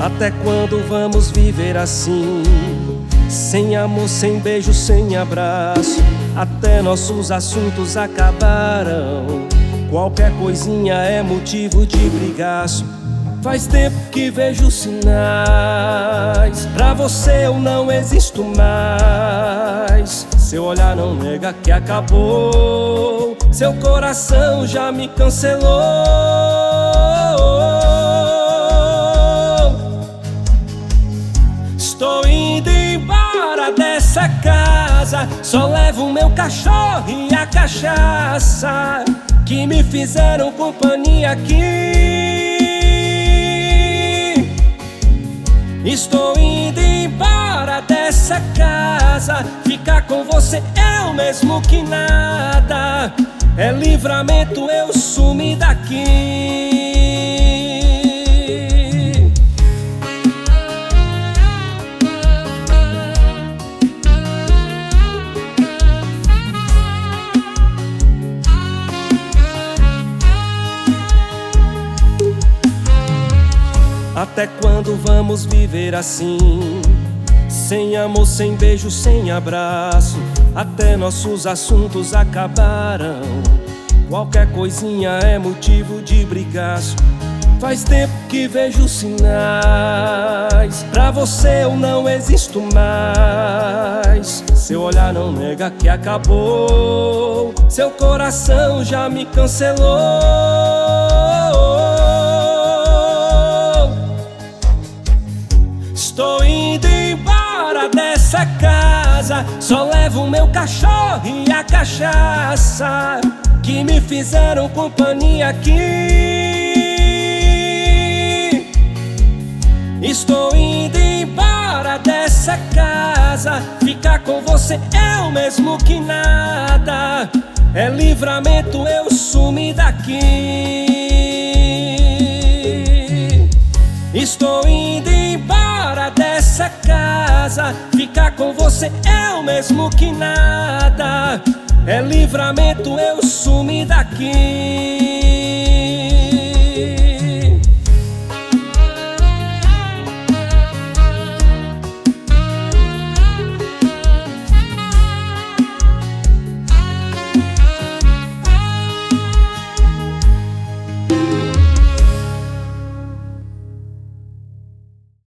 Até quando vamos viver assim? Sem amor, sem beijo, sem abraço. Até nossos assuntos acabaram. Qualquer coisinha é motivo de brigaço. Faz tempo que vejo sinais. Pra você eu não existo mais. Seu olhar não nega que acabou. Seu coração já me cancelou. Estou indo embora dessa casa. Só levo meu cachorro e a cachaça que me fizeram companhia aqui. Estou indo embora dessa casa. Ficar com você é o mesmo que nada. É livramento, eu sumi daqui. Até quando vamos viver assim? Sem amor, sem beijo, sem abraço. Até nossos assuntos acabaram. Qualquer coisinha é motivo de brigaço. Faz tempo que vejo sinais. Pra você eu não existo mais. Seu olhar não nega que acabou. Seu coração já me cancelou. Estou indo embora dessa casa. Só levo meu cachorro e a cachaça que me fizeram companhia aqui. Estou indo embora dessa casa. Ficar com você é o mesmo que nada. É livramento, eu sumi daqui. Estou indo embora dessa casa. Ficar com você é o mesmo que nada. É livramento, eu sumi daqui.